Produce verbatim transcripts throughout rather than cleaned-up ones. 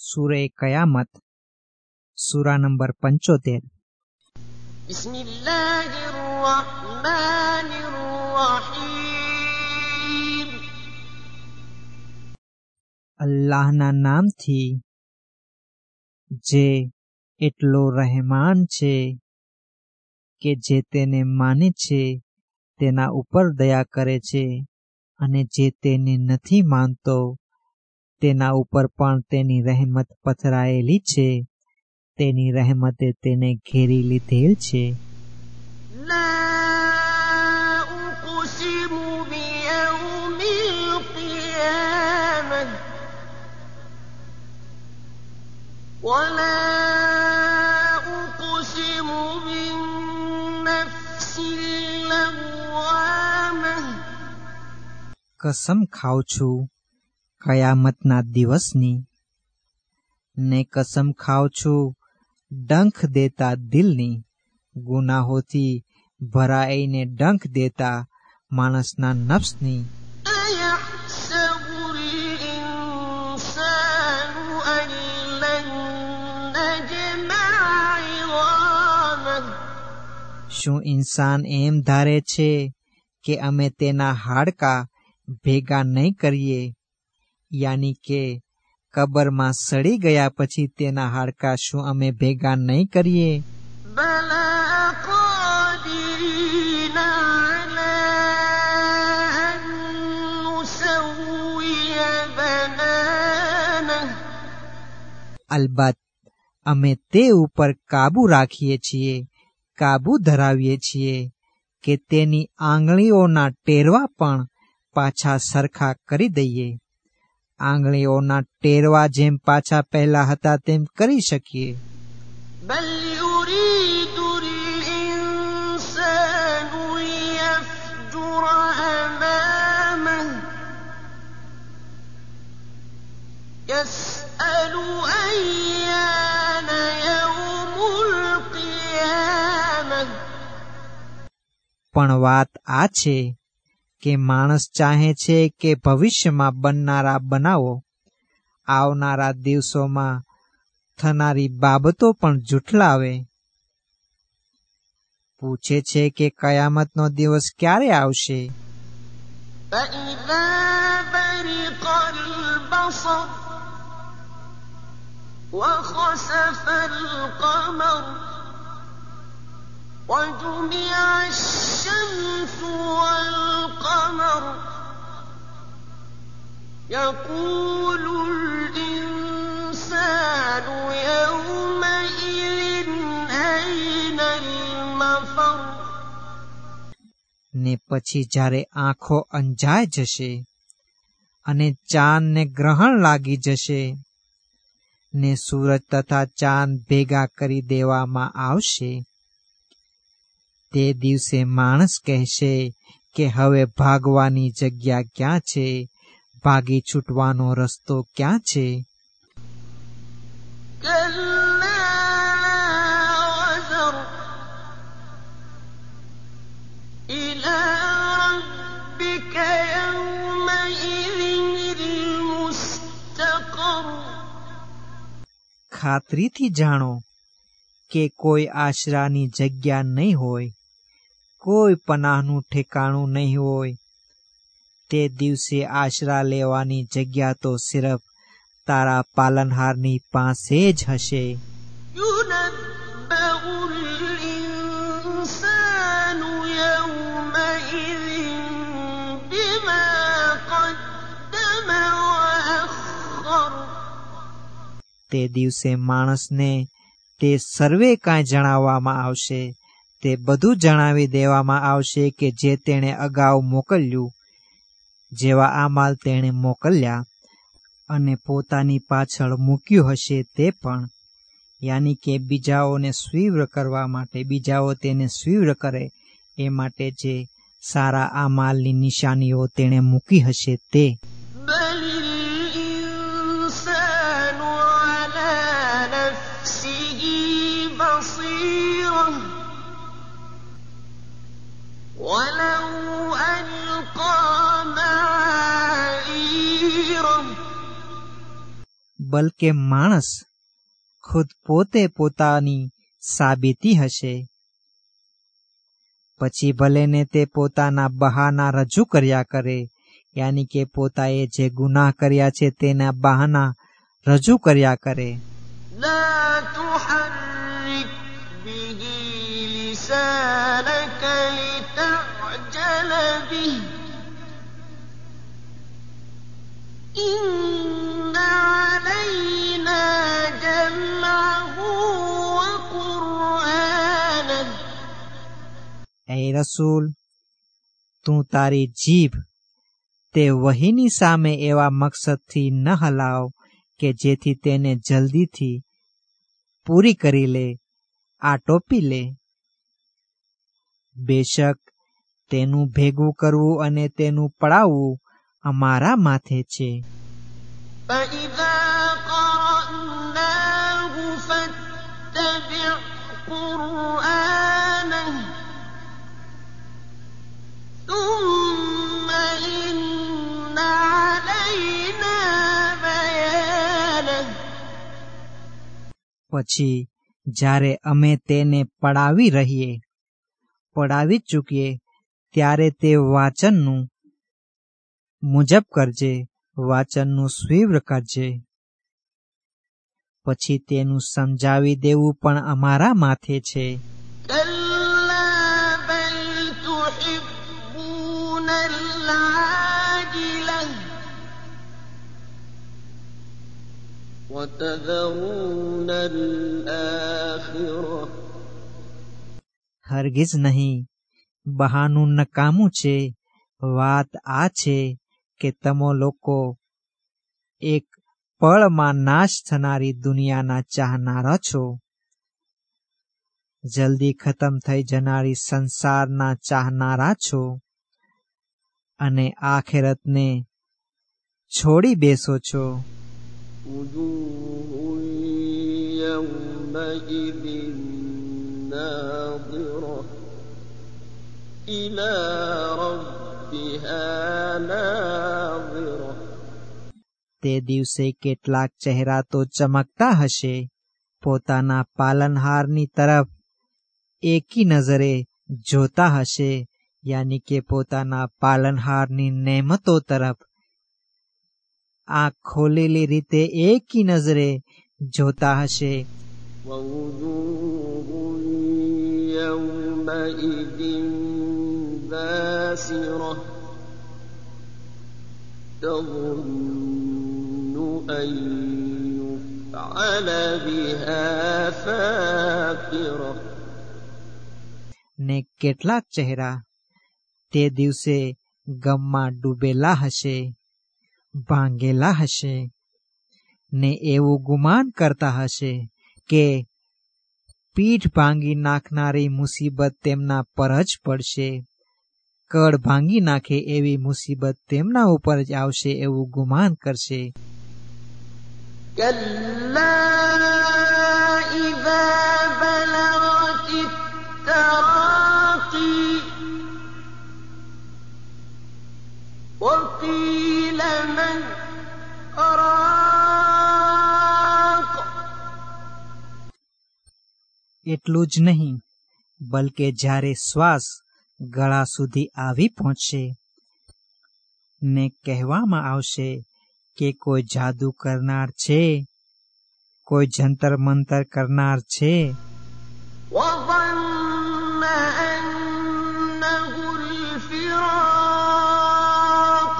सूरे कयामत सूरा नंबर पंचोतेर। बिस्मिल्लाहिर्रहमानिर्रहीम। अल्लाहना नामथी जे એટલો રહેમાન છે કે જે તેને માને છે તેના ઉપર દયા કરે છે, અને જે તેને નથી માનતો તેના ઉપર પણ તેની રહેમત પથરાયેલી છે. તેની રહેમતે તેને ઘેરી લીધેલ છે. લા ઉक़સિમુ બિયૌમિલ क़િયામહ વલા ઉक़સિમુ બિન્નફ્સિલ લવ્વામહ. કસમ ખાઉં છું કયામતના દિવસની, ને કસમ ખાઉં છું ડંખ દેતા દિલની, ગુનાહોથી ભરાઈને ડંખ દેતા માણસના નફ્સની. અયહ્સબુલ ઇન્સાનુ અન લન નજમઅ ઇઝામહ. શું ઇન્સાન એમ ધારે છે કે અમે તેના હાડકા ભેગા નહીં કરીએ, યાની કે કબરમાં સડી ગયા પછી તેના હાડકા શું અમે ભેગા નહીં કરીએ? બલા કાદિરીન અલા અન નુસવ્વિય બનાનહ. અલબત્ત અમે તે ઉપર કાબુ રાખીએ છીએ, કાબુ ધરાવીએ છીએ કે તેની આંગળીઓના ટેરવા પણ પાછા સરખા કરી દઈએ. આંગળીઓના ટેરવા જેમ પાછા પહેલા હતા તેમ કરી શકીએ. બલ યુરીદુલ ઇન્સાનુ લિયફજુર અમામહ યસ્અલુ અય્યાન યૌમુલ क़િયામહ. પણ વાત આ છે કે માણસ ચાહે છે કે ભવિષ્યમાં બનનારા બનાવો, આવનારા દિવસોમાં થનારી બાબતો પણ જુઠલાવે. પૂછે છે કે કયામતનો દિવસ ક્યારે આવશે? فإذا برق البصر وخسف القمر وجمع الشمس والقمر يقول الإنسان يومئذ أين المفر. ને પછી જ્યારે આંખો અંજાય જશે અને ચાંદ ને ગ્રહણ લાગી જશે ને સૂરજ તથા ચાંદ ભેગા કરી દેવામાં આવશે, તે દિવસે માણસ કહેશે કે હવે ભાગવાની જગ્યા ક્યાં છે, ભાગી છૂટવાનો રસ્તો ક્યાં છે? كلا وزر إلى ربك يومئذ المستقر. ખાતરીથી જાણો કે કોઈ આશરાની જગ્યા નહીં હોય, કોઈ પનાહનું ઠેકાણું નહીં હોય. તે દિવસે આશરા લેવાની જગ્યા તો સિર્ફ તારા પાલનહારની પાસે જ હશે. ينبأ الإنسان يومئذ بما قدم وأخر. તે દિવસે માણસને તે સર્વે કાંઈ જણાવવામાં આવશે, તે બધું જણાવી દેવામાં આવશે કે જે તેણે અગાઉ મોકલ્યું, જેવા આમાલ તેણે મોકલ્યા, અને પોતાની પાછળ મૂક્યું હશે તે પણ, યાની કે બીજાઓને સ્વીવ્ર કરવા માટે, બીજાઓ તેને સ્વીવ્ર કરે એ માટે જે સારા આમાલની નિશાનીઓ તેણે મૂકી હશે તે. بل الإنسان على نفسه بصيرة ولو ألقى معاذيره. બલકે માણસ ખુદ પોતે પોતાની સાબિતી હશે. પછી ભલે ને તે પોતાના બહાના રજૂ કર્યા કરે, યાની કે પોતાએ જે ગુનાહ કર્યા છે તેના બહાના રજૂ કર્યા કરે. لا تحرك به لسانك لتعجل به إن علينا جمعه وقرآنه. એ રસૂલ, તું તારી જીભ તે વહીની સામે એવા મકસદથી ન હલાવ કે જેથી તેને જલ્દીથી પૂરી કરી લે, આટોપી લે. બેશક તેનું ભેગું કરવું અને તેનું પડાવવું અમારા માથે છે. فإذا قرأناه فاتبع قرآنه ثم إن علينا بيانه. પછી જ્યારે અમે તેને પડાવી રહીએ પડાવી ચૂકીએ ત્યારે તે વાચનનું મુજબ કરજે, વાચનનું સ્વીવ્ર કરજે. પછી તેનું સમજાવી દેવું પણ અમારા માથે છે. كلا بل تحبون العاجلة وتذرون الآخرة. હરગીજ નહીં, બહાનું નકામું છે. વાત આ છે કે તમે લોકો એક પળમાં નાશ થનારી દુનિયાના ચાહનારા છો, જલ્દી ખતમ થઈ જનારી સંસારના ચાહનારા છો, અને આખેરતને છોડી બેસો છો. وجوه يومئذ ناظرة إلى ربها ناظرة. તે દિવસે કેટલાક ચહેરા તો ચમકતા હશે, પોતાના પાલનહારની તરફ એકી નજરે જોતા હશે, યાની કે પોતાના પાલનહારની નેમતો તરફ આંખ ખોલેલી રીતે એકી નજરે જોતા હશે. ووجوه يومئذ باسرة تظن أن يفعل بها فاقرة. ને કેટલાક ચહેરા તે દિવસે ગમમાં ડૂબેલા હશે, ભાંગેલા હશે, ને એવું ગુમાન કરતા હશે કે પીઠ ભાંગી નાખનારી મુસીબત તેમના પર જ પડશે, કડ ભાંગી નાખે એવી મુસીબત તેમના ઉપર જ આવશે એવું ગુમાન કરશે. كلا إذا بلغت التراقي وقيل من راق. એટલું જ નહીં, બલકે જ્યારે શ્વાસ ગળા સુધી આવી પહોંચશે ને કહેવામાં આવશે કે કોઈ જાદુ કરનાર છે, કોઈ જંતર મંતર કરનાર છે. وظن أنه الفراق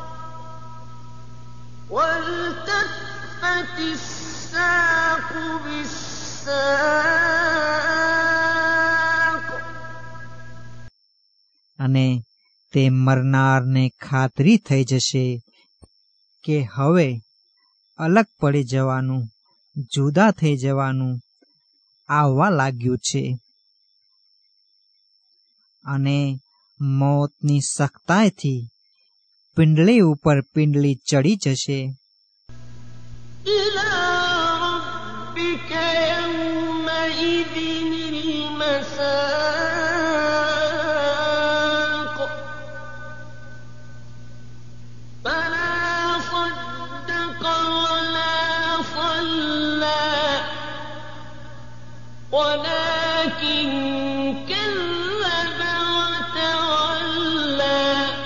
والتفت الساق بالساق. અને તે મરનારને ખાતરી થઈ જશે કે હવે અલગ પડી જવાનું, જુદા થઈ જવાનું આવવા લાગ્યું છે, અને મોતની સખ્તાઈથી પિંડલી ઉપર પિંડલી ચડી જશે. إلى ربك يومئذ المساق. فلا صدق ولا كذب وتولى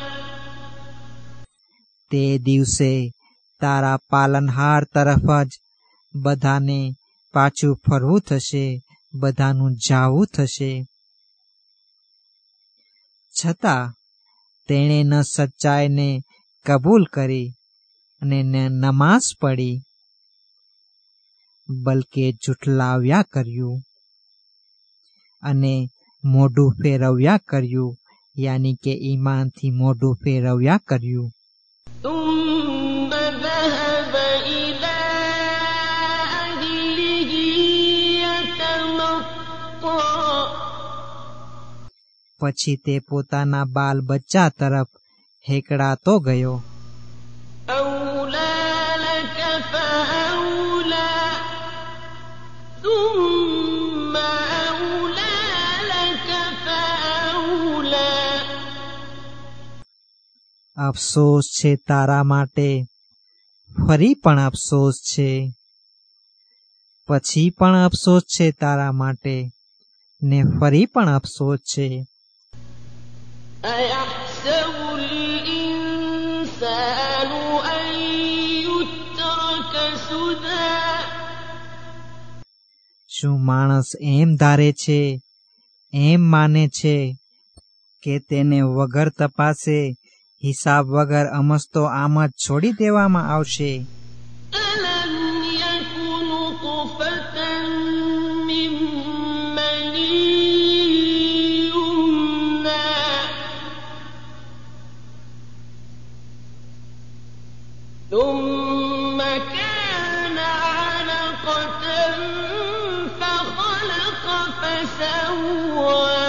તે દિવસે તારા પાલનહાર તરફ જ બધાને પાછું ફરવું થશે, બધાનું જાવું થશે. છતાં તેણે ન સચ્ચાઈને કબૂલ કરી અને ન નમાઝ પડી, બલકે જુઠલાવ્યા કર્યું અને મોઢું ફેરવ્યા કર્યું, યાની કે ઈમાનથી મોઢું ફેરવ્યા કર્યું. ثم ذهب إلى أهله يتمطى પછી તે પોતાના બાલ બચ્ચા તરફ હેકડાતો ગયો. أولى لك فأولى ثم أولى لك فأولى અફસોસ છે તારા માટે, ફરી પણ અફસોસ છે, પછી પણ અફસોસ છે તારા માટે, ને ફરી પણ અફસોસ છે. أيحسب الإنسان أن يترك سدى શું માણસ એમ ધારે છે, એમ માને છે કે તેને વગર તપાસે, હિસાબ વગર અમસ્તો આમ જ છોડી દેવામાં આવશે? ألم يك نطفة من مني يمنى ثم كان علقة فخلق فسوى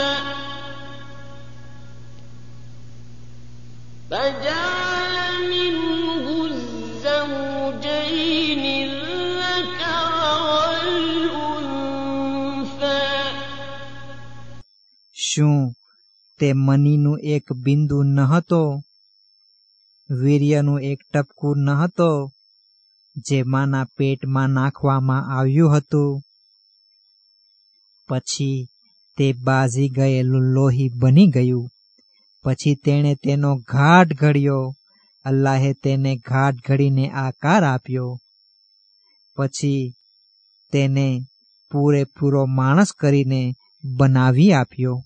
فجعل منه الزوجين الذكر والأنثى શું તે મનીનું એક બિંદુ ન હતો, વીર્યનું એક ટપકું ન હતો, જે માના પેટમાં નાખવામાં આવ્યું હતું? પછી તે બાજી ગયેલું લોહી બની ગયું. પછી તેણે તેનો ઘાટ ઘડ્યો, અલ્લાહે તેને ઘાટ ઘડીને આકાર આપ્યો. પછી તેને પૂરેપૂરો માણસ કરીને બનાવી આપ્યો.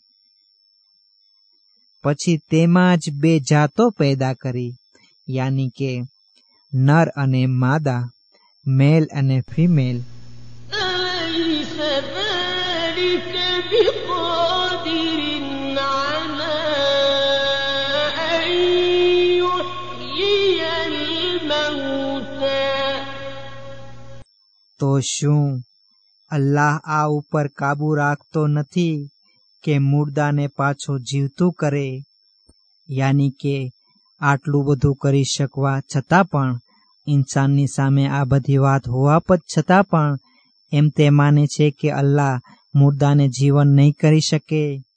પછી તેમાં જ બે જાતો પેદા કરી, યાની કે નર અને માદા, મેલ અને ફિમેલ. أليس ذلك بقادر على أن يحيي الموتى તો શું અલ્લાહ આ ઉપર કાબુ રાખતો નથી કે મુર્દાને પાછો જીવતું કરે? યાની કે આટલું બધું કરી શકવા છતાં પણ, ઇન્સાનની સામે આ બધી વાત હોવા પછ છતાં પણ એમ તે માને છે કે અલ્લાહ મુર્દાને જીવન નહીં કરી શકે?